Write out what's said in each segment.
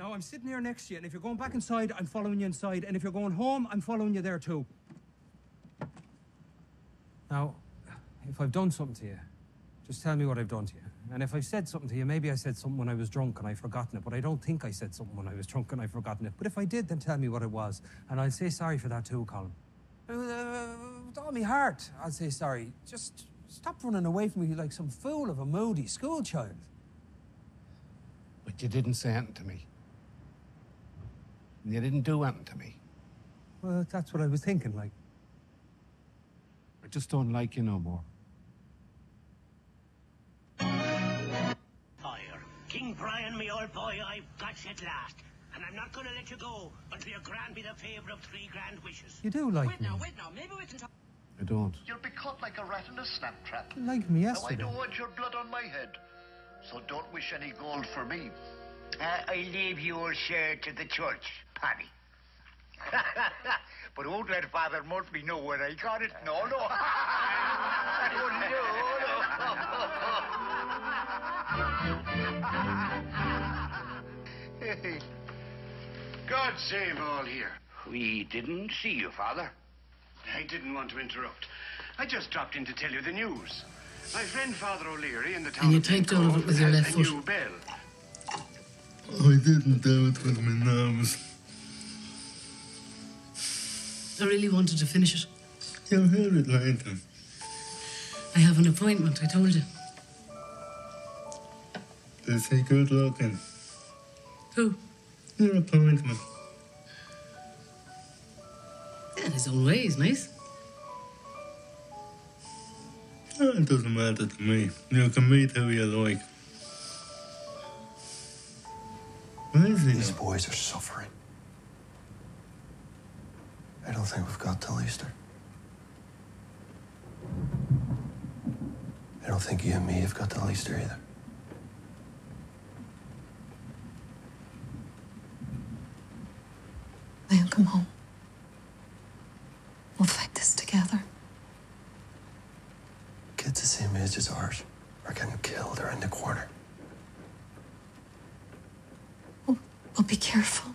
Now, I'm sitting here next to you, and if you're going back inside, I'm following you inside, and if you're going home, I'm following you there too. Now, if I've done something to you, just tell me what I've done to you. And if I've said something to you, maybe I said something when I was drunk and I've forgotten it, but I don't think I said something when I was drunk and I've forgotten it. But if I did, then tell me what it was, and I'll say sorry for that too, Colin. With all my heart, I'll say sorry. Just stop running away from me like some fool of a moody schoolchild. But you didn't say anything to me. And you didn't do anything to me. Well, that's what I was thinking, like. I just don't like you no more. Fire. King Brian, me old boy, I've got you at last. And I'm not gonna let you go until you grant me the favour of 3 grand wishes. You do like me. Wait now, maybe we can talk. I don't. You'll be caught like a rat in a snap trap. You liked me Now, I yesterday. don't want your blood on my head, so don't wish any gold for me. I leave your share to the church, Paddy. But won't let Father Murphy know where I got it. No, no. Hey, God save all here. We didn't see you, Father. I didn't want to interrupt. I just dropped in to tell you the news. My friend Father O'Leary in the town And you of typed all of it with your has left a foot. new bell. I didn't do it with my nose. I really wanted to finish it. You'll hear it later. I have an appointment, I told you. Is he good looking? Who? Your appointment. Yeah, in his own way, he's nice. Oh, it doesn't matter to me. You can meet who you like. Where is he These now? boys are suffering. I don't think we've got till Easter. I don't think you and me have got till Easter either. Liam, come home. We'll fight this together. Kids the same age as ours are getting killed or in the corner. We'll be careful.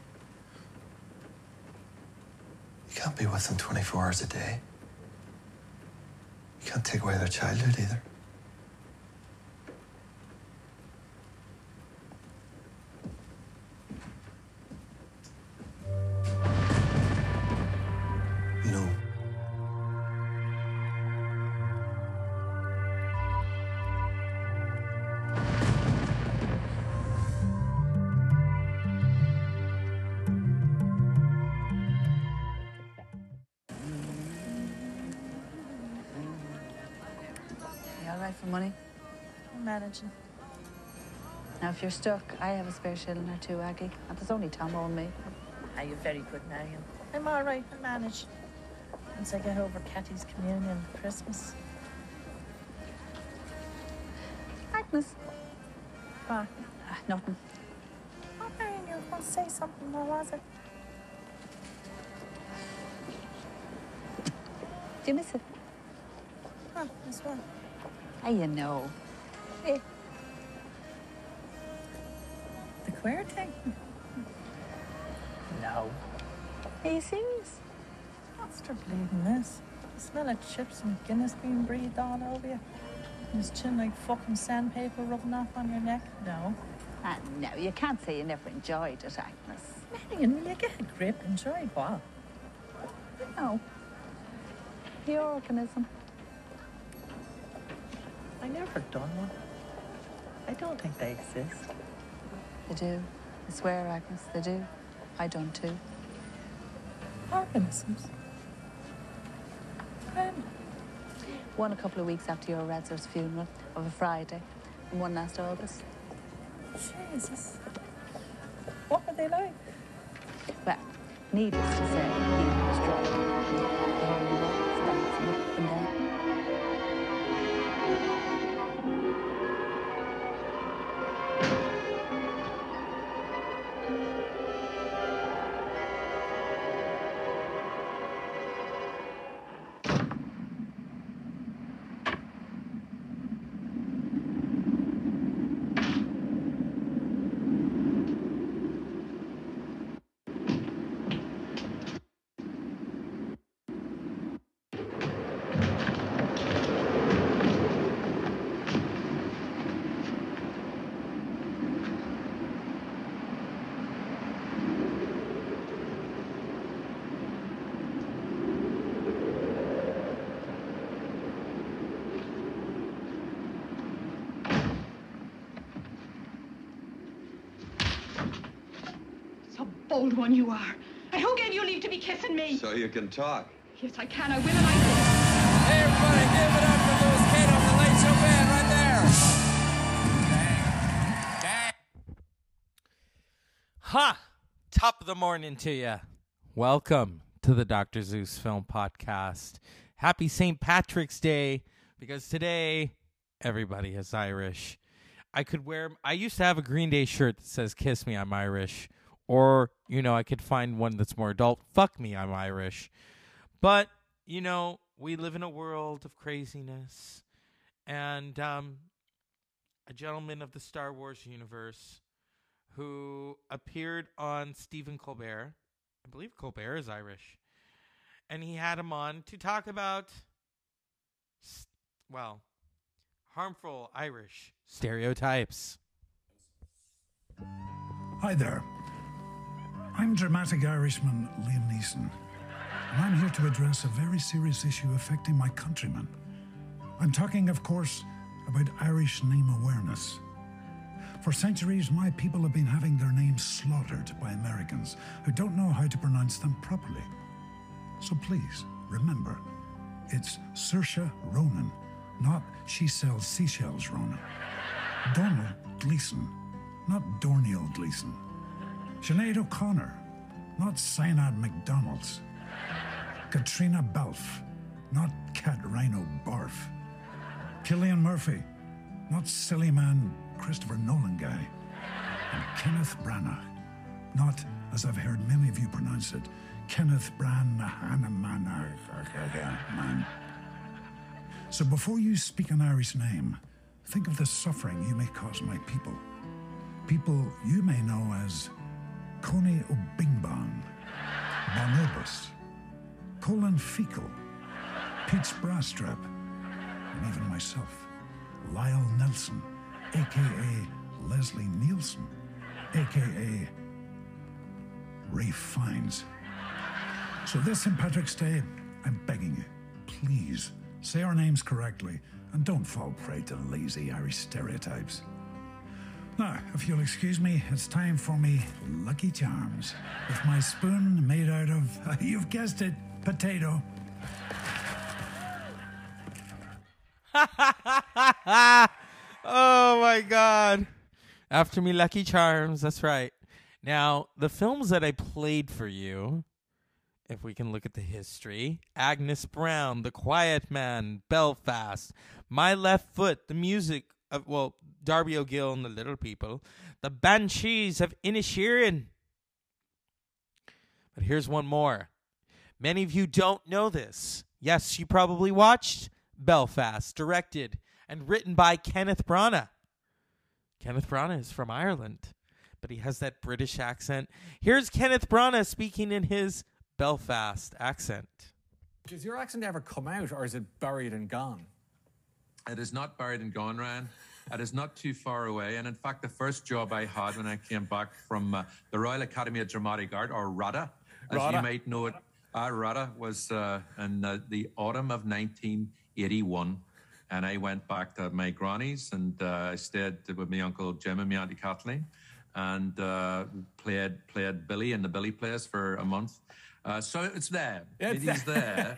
You can't be with them 24 hours a day. You can't take away their childhood either. You know, You all right for money? I'm managing. Now, if you're stuck, I have a spare shilling or two, Aggie. And there's only Tom and me. Ah, you're very good, Marion. I'm all right. I manage. Once I get over Cathy's communion Christmas. Agnes. What? Nothing. Oh, Marion, you were going to say something. What was it? Do you miss it? Oh, as well. Ah, you know. Eh. The queer thing? No. Are you serious? What's the bleeding this? The smell of chips and Guinness being breathed all over you. And his chin like fucking sandpaper rubbing off on your neck? No. Ah, no, you can't say you never enjoyed it, Agnes. Marion, will you get a grip? Enjoy what? No. The organism. I never done one. I don't think they exist. They do. I swear, Agnes, they do. I done too. Organisms? When? One a couple of weeks after your Radzer's funeral of a Friday, and one last August. Jesus. What were they like? Well, needless to say, he was drunk. There he was, dancing up and down. bold one you are. And who gave you leave to be kissing me? So you can talk. Yes, I can. I will and I will. Hey, everybody, give it up for Louis Kate on the Late Show Band right there. Dang. Ha! Top of the morning to you. Welcome to the Dr. Zeus Film Podcast. Happy St. Patrick's Day, because today everybody is Irish. I used to have a Green Day shirt that says, "Kiss me, I'm Irish." Or, I could find one that's more adult. "Fuck me, I'm Irish." But, we live in a world of craziness. And a gentleman of the Star Wars universe who appeared on Stephen Colbert. I believe Colbert is Irish. And he had him on to talk about, harmful Irish stereotypes. Hi there. I'm dramatic Irishman Liam Neeson, and I'm here to address a very serious issue affecting my countrymen. I'm talking, of course, about Irish name awareness. For centuries, my people have been having their names slaughtered by Americans who don't know how to pronounce them properly. So please, remember, it's Saoirse Ronan, not She Sells Seashells Ronan. Donald Gleeson, not Dorneal Gleeson. Sinead O'Connor, not Cyanide McDonald's. Katrina Balfe, not Cat Rhino Barf. Cillian Murphy, not silly man Christopher Nolan guy. And Kenneth Branagh, not, as I've heard many of you pronounce it, Kenneth Branagh. So before you speak an Irish name, think of the suffering you may cause my people. People you may know as Coney O'Bingban, Bonobus, Colin Fecal, Pete's Brastrap, and even myself, Lyle Nelson, a.k.a. Leslie Nielsen, a.k.a. Ray Fiennes. So this St. Patrick's Day, I'm begging you, please, say our names correctly and don't fall prey to lazy Irish stereotypes. Now, if you'll excuse me, it's time for me Lucky Charms, with my spoon made out of, you've guessed it, potato. Oh, my God. After me Lucky Charms, that's right. Now, the films that I played for you, if we can look at the history: Agnes Brown, The Quiet Man, Belfast, My Left Foot, the music of, Darby O'Gill and the Little People, The Banshees of Inisherin. But here's one more. Many of you don't know this. Yes, you probably watched Belfast, directed and written by Kenneth Branagh. Kenneth Branagh is from Ireland, but he has that British accent. Here's Kenneth Branagh speaking in his Belfast accent. Does your accent ever come out, or is it buried and gone? It is not buried and gone, Ryan. It is not too far away. And in fact, the first job I had when I came back from the Royal Academy of Dramatic Art, or RADA, as you might know it, RADA was in the autumn of 1981. And I went back to my granny's, and I stayed with my Uncle Jim and my Auntie Kathleen, and played Billy in the Billy Plays for a month. So it's there. It is there.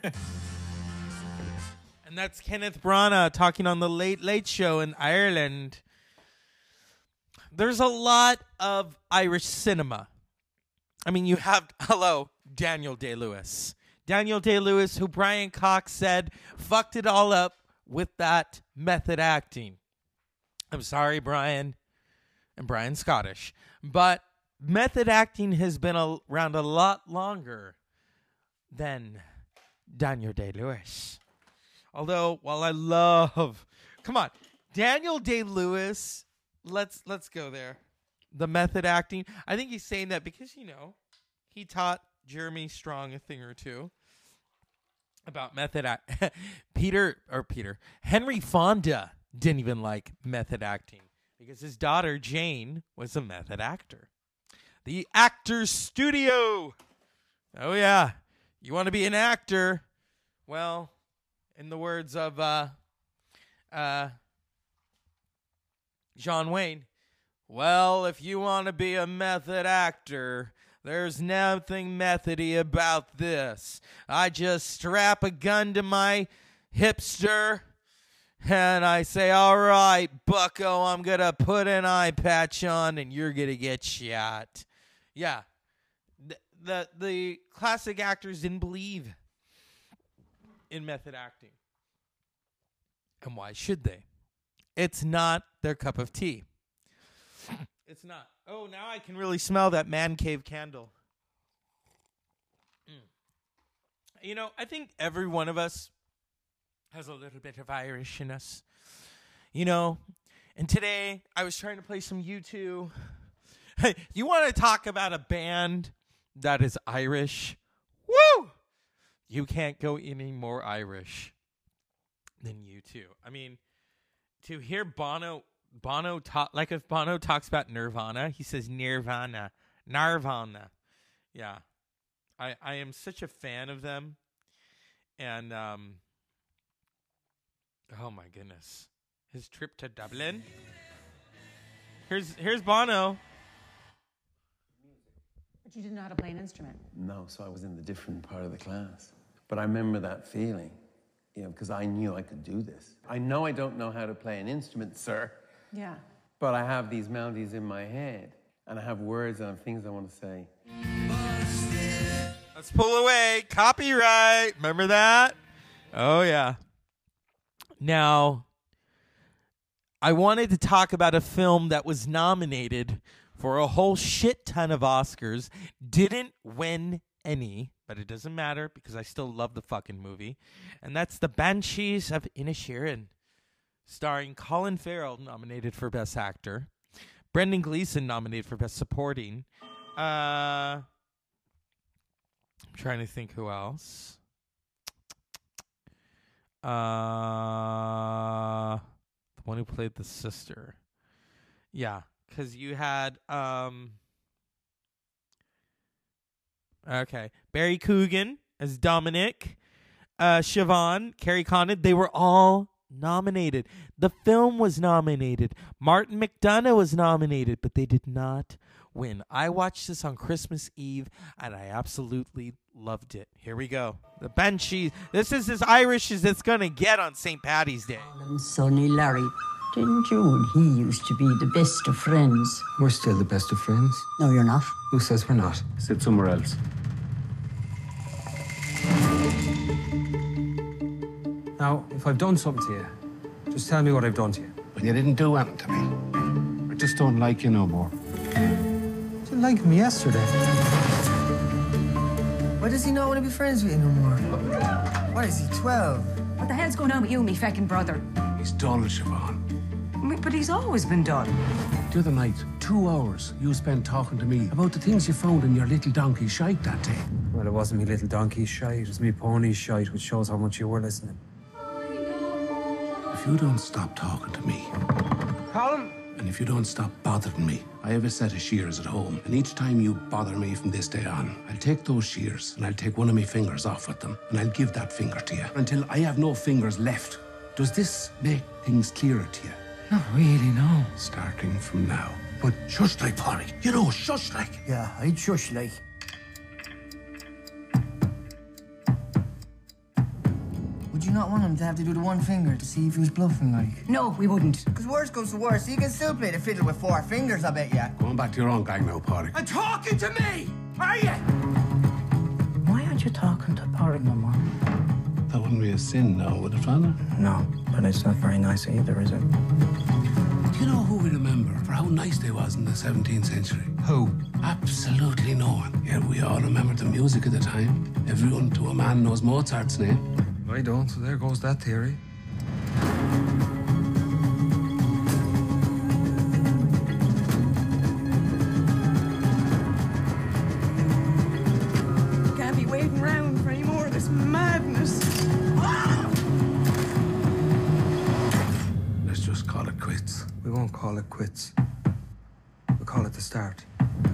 And that's Kenneth Branagh talking on the Late Late Show in Ireland. There's a lot of Irish cinema. I mean, you have, Daniel Day-Lewis. Daniel Day-Lewis, who Brian Cox said fucked it all up with that method acting. I'm sorry, Brian. And Brian's Scottish. But method acting has been around a lot longer than Daniel Day-Lewis. Although, while I love... Come on. Daniel Day-Lewis, let's go there. The method acting. I think he's saying that because, he taught Jeremy Strong a thing or two about method Henry Fonda didn't even like method acting because his daughter Jane was a method actor. The Actors Studio. Oh yeah, you want to be an actor? Well, in the words of John Wayne, well, if you want to be a method actor, There's nothing methody about this. I just strap a gun to my hipster and I say, all right, bucko, I'm going to put an eye patch on and you're going to get shot. Yeah. The classic actors didn't believe in method acting. And why should they? It's not their cup of tea. It's not. Oh, now I can really smell that man cave candle. You know, I think every one of us has a little bit of Irish in us. You know, and today I was trying to play some U2. Hey, you want to talk about a band that is Irish? Woo! You can't go any more Irish than U2. I mean, to hear Bono talk, like if Bono talks about Nirvana, he says Nirvana. Yeah. I am such a fan of them. And, oh my goodness. His trip to Dublin. Here's Bono. But you didn't know how to play an instrument. No, so I was in the different part of the class. But I remember that feeling, you know, because I knew I could do this. I know I don't know how to play an instrument, sir. Yeah. But I have these melodies in my head, and I have words and things I want to say. Let's pull away. Copyright. Remember that? Oh, yeah. Now, I wanted to talk about a film that was nominated for a whole shit ton of Oscars. Didn't win any, but it doesn't matter because I still love the fucking movie. And that's The Banshees of Inisherin, starring Colin Farrell, nominated for Best Actor. Brendan Gleeson, nominated for Best Supporting. I'm trying to think who else. The one who played the sister. Yeah, because you had Barry Coogan as Dominic, Siobhan, Carrie Condon. They were all nominated. The film was nominated. Martin McDonagh was nominated, but they did not win. I watched this on Christmas Eve, and I absolutely loved it. Here we go. The Banshees. This is as Irish as it's going to get on St. Paddy's Day. Sonny Larry. Didn't you and he used to be the best of friends? We're still the best of friends. No, you're not. Who says we're not? Sit somewhere else. Now, if I've done something to you, just tell me what I've done to you. Well, you didn't do anything to me. I just don't like you no more. You didn't like me yesterday. Why does he not want to be friends with you no more? What is he, 12? What the hell's going on with you, me feckin' brother? He's dull, Siobhan. But he's always been dull. The other night, 2 hours you spent talking to me about the things you found in your little donkey shite that day. Well, it wasn't me little donkey shite, it was me pony shite, which shows how much you were listening. If you don't stop talking to me, Colin? And if you don't stop bothering me, I have a set of shears at home, and each time you bother me from this day on, I'll take those shears and I'll take one of my fingers off with them, and I'll give that finger to you until I have no fingers left. Does this make things clearer to you? Not really, no. Starting from now. But shush like, Polly. You know, shush like. Yeah, I'd shush like. Would you not want him to have to do the one finger to see if he was bluffing, like? No, we wouldn't. Because worse comes to worse, you can still play the fiddle with 4 fingers, I bet ya. Going back to your own gang now, Polly. And talking to me! Are you? Why aren't you talking to Porrig no more? That wouldn't be a sin now, would it, Father? No, but it's not very nice either, is it? Do you know who we remember for how nice they was in the 17th century? Who? Absolutely no one. Yet we all remember the music of the time. Everyone to a man knows Mozart's name. I don't, so there goes that theory. Can't be waiting around for any more of this madness. Let's just call it quits. We won't call it quits. We'll call it the start.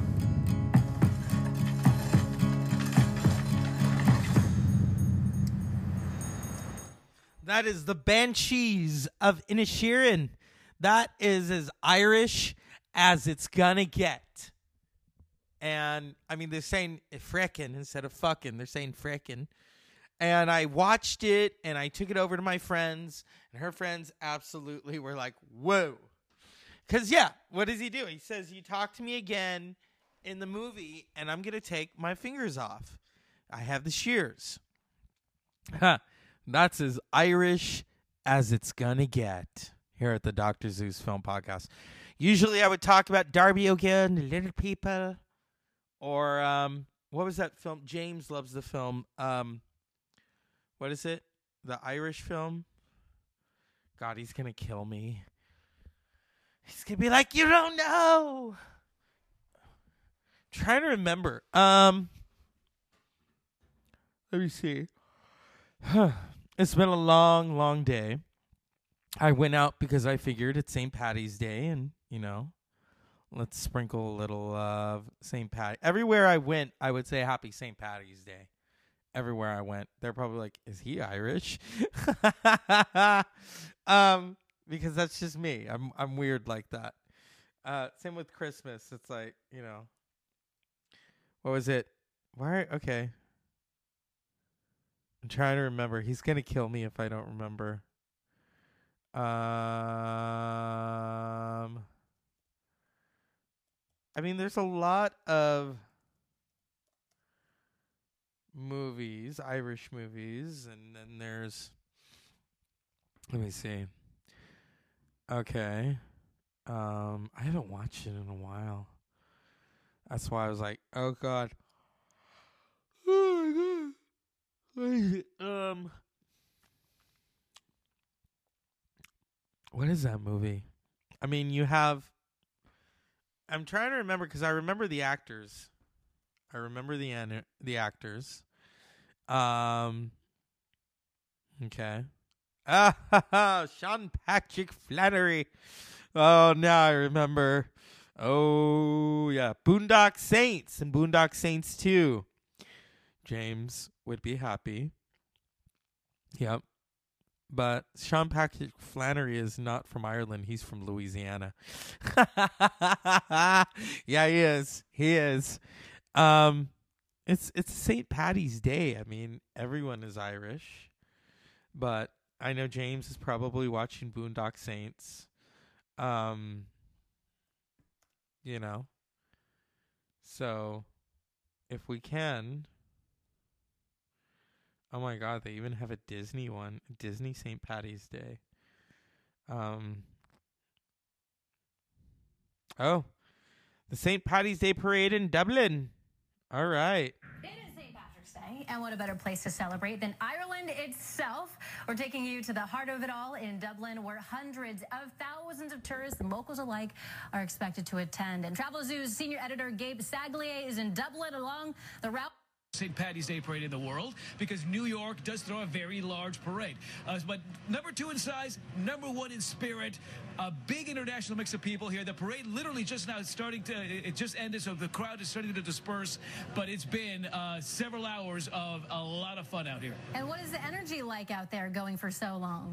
That is The Banshees of Inisherin. That is as Irish as it's gonna get. And I mean, they're saying frickin' instead of fucking. They're saying frickin'. And I watched it, and I took it over to my friends, and her friends absolutely were like, whoa. Because, yeah, what does he do? He says, you talk to me again in the movie, and I'm going to take my fingers off. I have the shears. That's as Irish as it's going to get here at the Dr. Zeus Film Podcast. Usually I would talk about Darby O'Gill, Little People, or what was that film? James loves the film. What is it? The Irish film? God, he's going to kill me. He's going to be like, you don't know. I'm trying to remember. Let me see. It's been a long, long day. I went out because I figured it's St. Paddy's Day, and, you know, let's sprinkle a little of St. Patty. Everywhere I went, I would say Happy St. Paddy's Day. Everywhere I went, they're probably like, is he Irish? Because that's just me. I'm weird like that. Same with Christmas. It's like, you know, what was it? Why? Okay. I'm trying to remember. He's going to kill me if I don't remember. I mean, there's a lot of movies, Irish movies, and then there's, let me see. Okay. I haven't watched it in a while. That's why I was like, oh God. Oh my God. What is that movie? I mean, you have, I'm trying to remember because I remember the actors. I remember the actors. Okay. Sean Patrick Flannery. Oh, now I remember. Oh, yeah. Boondock Saints and Boondock Saints 2. James would be happy. Yep. But Sean Patrick Flannery is not from Ireland. He's from Louisiana. Yeah, he is. He is. It's St. Paddy's Day. I mean, everyone is Irish. But I know James is probably watching Boondock Saints. You know. So, if we can. Oh my God, they even have a Disney one. Disney St. Paddy's Day. Oh. The St. Paddy's Day Parade in Dublin. All right. It is St. Patrick's Day, and what a better place to celebrate than Ireland itself. We're taking you to the heart of it all in Dublin, where hundreds of thousands of tourists and locals alike are expected to attend. And Travel Zoo's senior editor Gabe Saglier is in Dublin along the route. St. Paddy's Day parade in the world, because New York does throw a very large parade. But number 2 in size, number 1 in spirit, a big international mix of people here. The parade literally just now starting to, it just ended, so the crowd is starting to disperse, but it's been several hours of a lot of fun out here. And what is the energy like out there going for so long?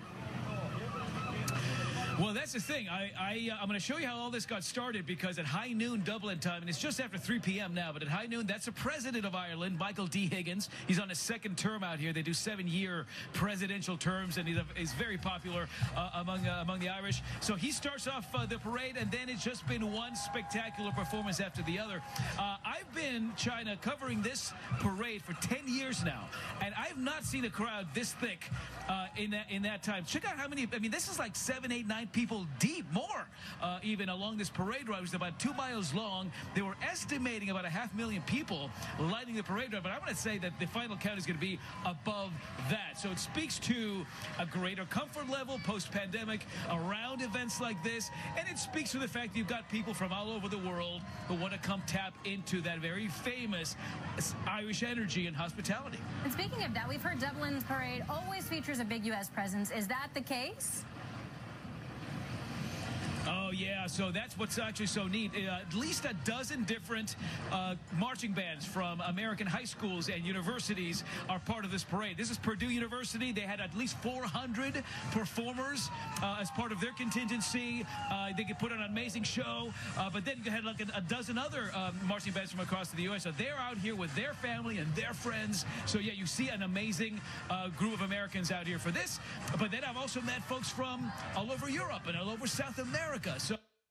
Well, that's the thing. I'm going to show you how all this got started, because at high noon Dublin time, and it's just after 3 p.m. now, but at high noon, that's the president of Ireland, Michael D. Higgins. He's on his 2nd term out here. They do 7-year presidential terms, and he's very popular among the Irish. So he starts off the parade, and then it's just been one spectacular performance after the other. I've been, China, covering this parade for 10 years now, and I've not seen a crowd this thick in that time. Check out how many, I mean, this is like 7, 8, 9 people deep, more even along this parade route. It was about 2 miles long. They were estimating about 500,000 people lining the parade route, but I'm going to say that the final count is going to be above that. So it speaks to a greater comfort level post-pandemic around events like this, and it speaks to the fact that you've got people from all over the world who want to come tap into that very famous Irish energy and hospitality. And speaking of that, we've heard Dublin's parade always features a big U.S. presence. Is that the case? Oh, yeah. So that's what's actually so neat. At least a dozen different marching bands from American high schools and universities are part of this parade. This is Purdue University. They had at least 400 performers as part of their contingency. They could put on an amazing show. But then you had like a dozen other marching bands from across the U.S. So they're out here with their family and their friends. So, yeah, you see an amazing group of Americans out here for this. But then I've also met folks from all over Europe and all over South America. So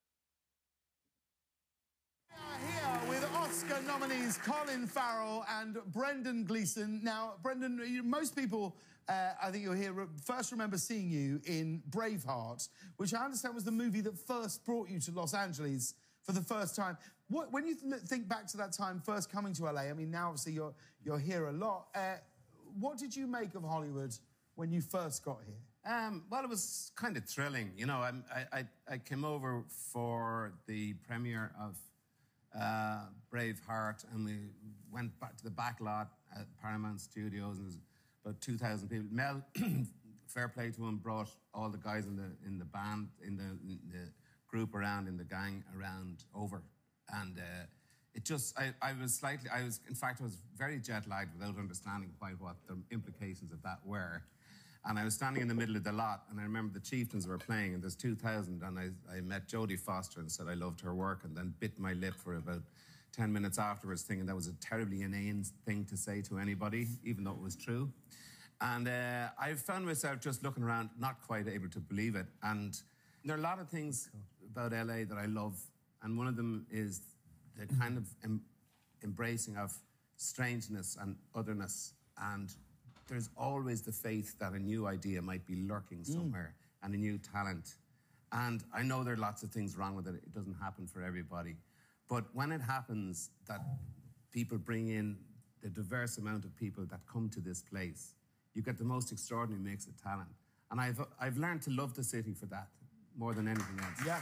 Here with Oscar nominees Colin Farrell and Brendan Gleeson. Now, Brendan, most people, I think you'll hear, first remember seeing you in Braveheart, which I understand was the movie that first brought you to Los Angeles for the first time. When you think back to that time, first coming to LA, I mean, now obviously you're here a lot. What did you make of Hollywood when you first got here? Well, it was kind of thrilling. You know, I came over for the premiere of Braveheart, and we went back to the back lot at Paramount Studios, and there was about 2,000 people. Mel, fair play to him, brought all the guys in the band, in the group around, in the gang around over, and it just, I was very jet-lagged without understanding quite what the implications of that were. And I was standing in the middle of the lot, and I remember the Chieftains were playing, and there's 2,000, and I met Jodie Foster and said I loved her work, and then bit my lip for about 10 minutes afterwards, thinking that was a terribly inane thing to say to anybody, even though it was true. And I found myself just looking around, not quite able to believe it. And there are a lot of things about LA that I love, and one of them is the kind of embracing of strangeness and otherness, and there's always the faith that a new idea might be lurking somewhere and a new talent. And I know there are lots of things wrong with it. It doesn't happen for everybody. But when it happens that people bring in the diverse amount of people that come to this place, you get the most extraordinary mix of talent. And I've learned to love the city for that more than anything else. Yeah.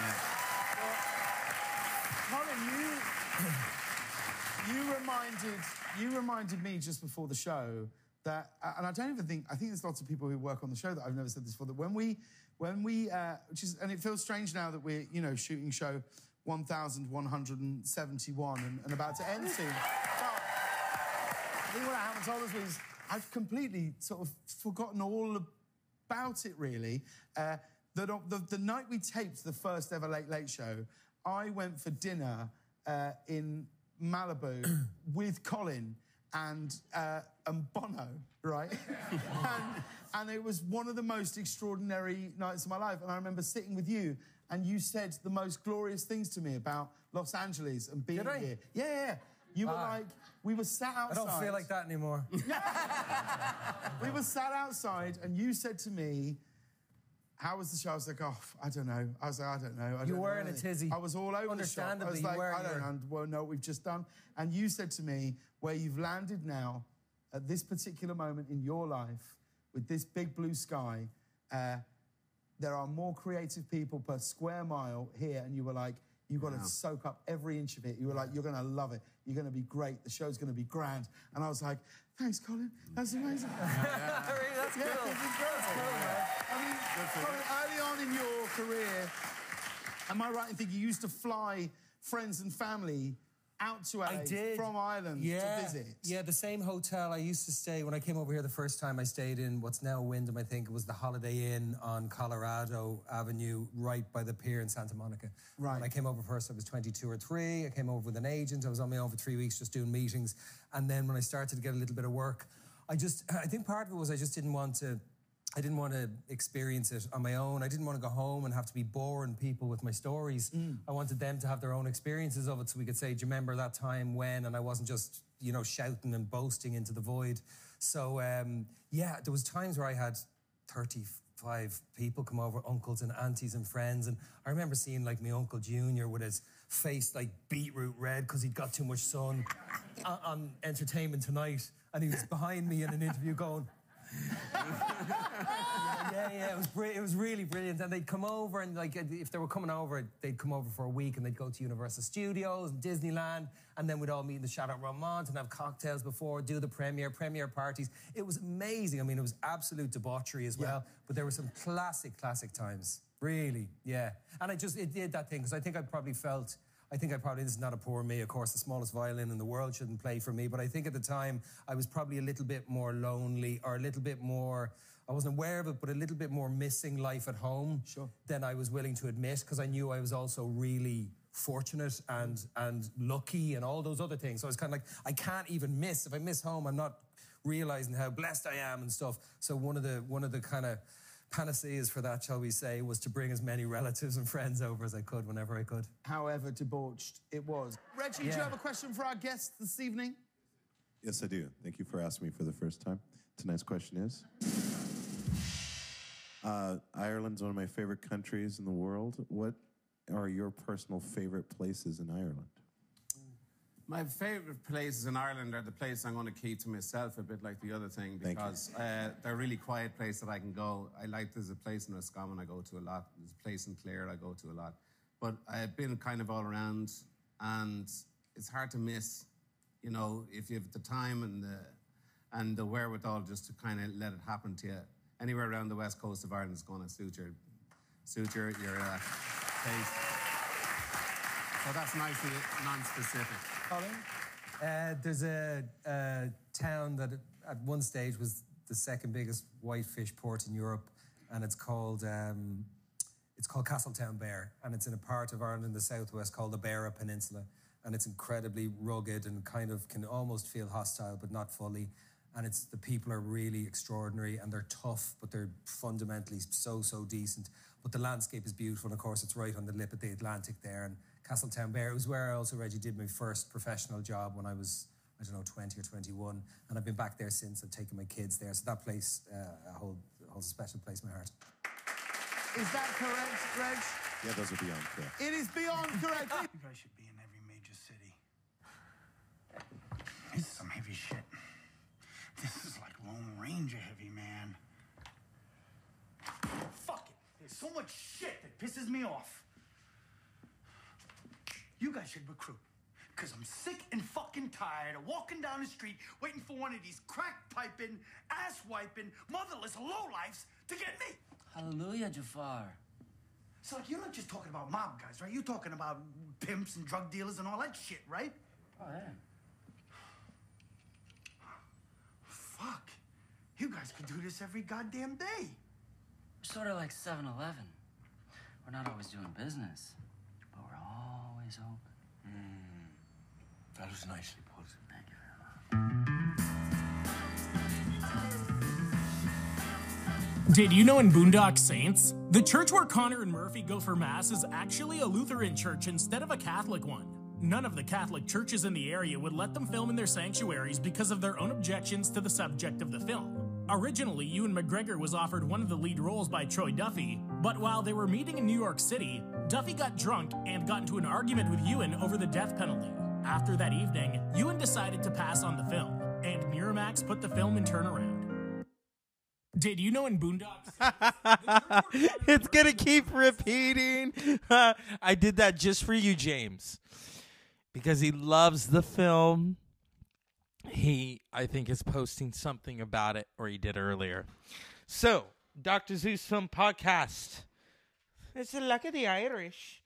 Well, Colin, you reminded me just before the show that, and I don't even think, I think there's lots of people who work on the show that I've never said this before, that when we, and it feels strange now that we're, shooting show 1,171 and about to end soon. But I think what I haven't told us is I've completely sort of forgotten all about it, really. The night we taped the first ever Late Late Show, I went for dinner in Malibu with Colin and Bono, right? and it was one of the most extraordinary nights of my life. And I remember sitting with you, and you said the most glorious things to me about Los Angeles and being here. Yeah. You were like, we were sat outside. I don't feel like that anymore. We were sat outside, and you said to me, how was the show? I was like, oh, I don't know. I was like, I don't know. You were in a tizzy. I was all over the shop. I was like, I don't know what we've just done. And you said to me, where you've landed now, at this particular moment in your life, with this big blue sky, there are more creative people per square mile here. And you were like, you've got to soak up every inch of it. You were like, you're going to love it. You're going to be great. The show's going to be grand. And I was like, thanks, Colin. That's amazing. That's cool. That's cool, man. I mean, Colin, early on in your career, am I right in thinking you used to fly friends and family out to LA from Ireland to visit? Yeah, the same hotel I used to stay when I came over here the first time. I stayed in what's now Wyndham, I think. It was the Holiday Inn on Colorado Avenue, right by the pier in Santa Monica. Right. When I came over first, I was 22 or 3. I came over with an agent. I was on my own for 3 weeks just doing meetings. And then when I started to get a little bit of work, I think part of it was I just didn't want to experience it on my own. I didn't want to go home and have to be boring people with my stories. I wanted them to have their own experiences of it so we could say, do you remember that time when? And I wasn't just, shouting and boasting into the void. So, there was times where I had 35 people come over, uncles and aunties and friends. And I remember seeing, like, my Uncle Junior with his face, like, beetroot red because he'd got too much sun on Entertainment Tonight. And he was behind me in an interview going... It was really brilliant. And they'd come over, and like if they were coming over, they'd come over for a week, and they'd go to Universal Studios and Disneyland, and then we'd all meet in the Chateau Marmont and have cocktails before, do the premiere parties. It was amazing. I mean, it was absolute debauchery as well, but there were some classic times. Really, yeah. And it did that thing, because I think I probably, this is not a poor me, of course, the smallest violin in the world shouldn't play for me, but I think at the time I was probably a little bit more lonely, or a little bit more, I wasn't aware of it, but a little bit more missing life at home than I was willing to admit, because I knew I was also really fortunate and lucky and all those other things. So I was kind of like, I can't even miss. If I miss home, I'm not realizing how blessed I am and stuff. So one of the kind of panaceas for that, shall we say, was to bring as many relatives and friends over as I could whenever I could. However debauched it was. Reggie, do you have a question for our guest this evening? Yes, I do. Thank you for asking me for the first time. Tonight's question is, Ireland's one of my favorite countries in the world. What are your personal favorite places in Ireland? My favourite places in Ireland are the places I'm going to keep to myself, a bit like the other thing, because they're really quiet places that I can go. There's a place in Roscommon I go to a lot. There's a place in Clare I go to a lot. But I've been kind of all around, and it's hard to miss, you know, if you have the time and the wherewithal just to kind of let it happen to you. Anywhere around the west coast of Ireland is going to suit your taste. So that's nicely non-specific. There's a town that at one stage was the second biggest whitefish port in Europe, and it's called Castletownbere, and it's in a part of Ireland in the southwest called the Beara Peninsula, and it's incredibly rugged and kind of can almost feel hostile, but not fully. And the people are really extraordinary, and they're tough, but they're fundamentally so decent. But the landscape is beautiful, and of course it's right on the lip of the Atlantic there. And Castletownbere, it was where I also, Reggie, did my first professional job when I was, 20 or 21. And I've been back there since. I've taken my kids there. So that place holds a special place in my heart. Is that correct, Reg? Yeah, those are beyond correct. It is beyond correct. You guys should be in every major city. This is some heavy shit. This is like Lone Ranger heavy, man. Fuck it. There's so much shit that pisses me off. You guys should recruit. Because I'm sick and fucking tired of walking down the street waiting for one of these crack-piping, ass-wiping, motherless lowlifes to get me. Hallelujah, Jafar. So you're not just talking about mob guys, right? You're talking about pimps and drug dealers and all that shit, right? Oh, yeah. Fuck. You guys could do this every goddamn day. We're sort of like 7-Eleven. We're not always doing business, but we're always open. That was nicely put. Thank you very much. Did you know in Boondock Saints, the church where Connor and Murphy go for mass is actually a Lutheran church instead of a Catholic one? None of the Catholic churches in the area would let them film in their sanctuaries because of their own objections to the subject of the film. Originally, Ewan McGregor was offered one of the lead roles by Troy Duffy, but while they were meeting in New York City, Duffy got drunk and got into an argument with Ewan over the death penalty. After that evening, Ewan decided to pass on the film, and Miramax put the film in turnaround. Did you know in Boondocks? It's gonna keep repeating. I did that just for you, James, because he loves the film. He, I think, is posting something about it, or he did earlier. So, Dr. Zeus Film Podcast. It's the luck of the Irish.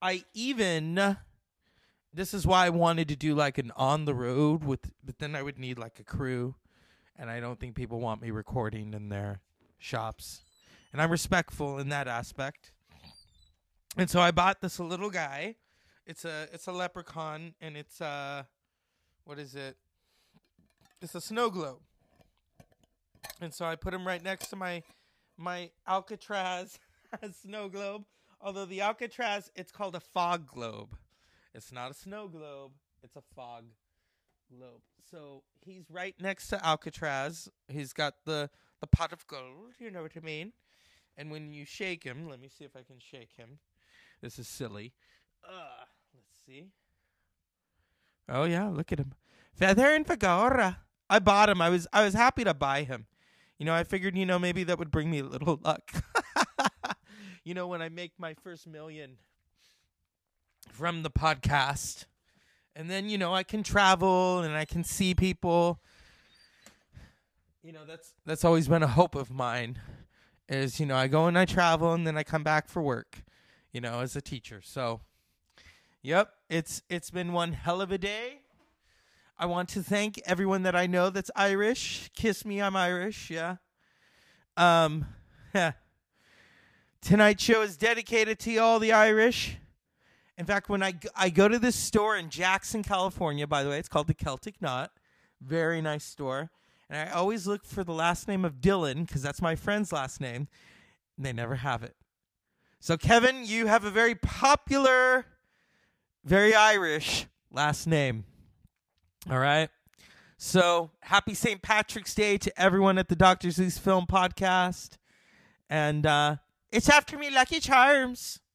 This is why I wanted to do like an on the road but then I would need like a crew, and I don't think people want me recording in their shops. And I'm respectful in that aspect. And so I bought this little guy. It's a leprechaun, and it's what is it? It's a snow globe. And so I put him right next to my Alcatraz snow globe. Although the Alcatraz, it's called a fog globe. It's not a snow globe. It's a fog globe. So he's right next to Alcatraz. He's got the pot of gold. You know what I mean? And when you shake him, let me see if I can shake him. This is silly. Let's see. Oh yeah, look at him. Feather and Fagora. I bought him. I was happy to buy him. You know, I figured, maybe that would bring me a little luck. When I make my first million from the podcast, and then, I can travel and I can see people. That's always been a hope of mine. is, I go and I travel and then I come back for work, as a teacher. So, yep, it's been one hell of a day. I want to thank everyone that I know that's Irish. Kiss me, I'm Irish, yeah. Tonight's show is dedicated to all the Irish. In fact, when I go to this store in Jackson, California, by the way, it's called the Celtic Knot. Very nice store. And I always look for the last name of Dylan, because that's my friend's last name. And they never have it. So, Kevin, you have a very popular, very Irish last name. All right? So, happy St. Patrick's Day to everyone at the Dr. Zeus Film Podcast. And it's after me Lucky Charms.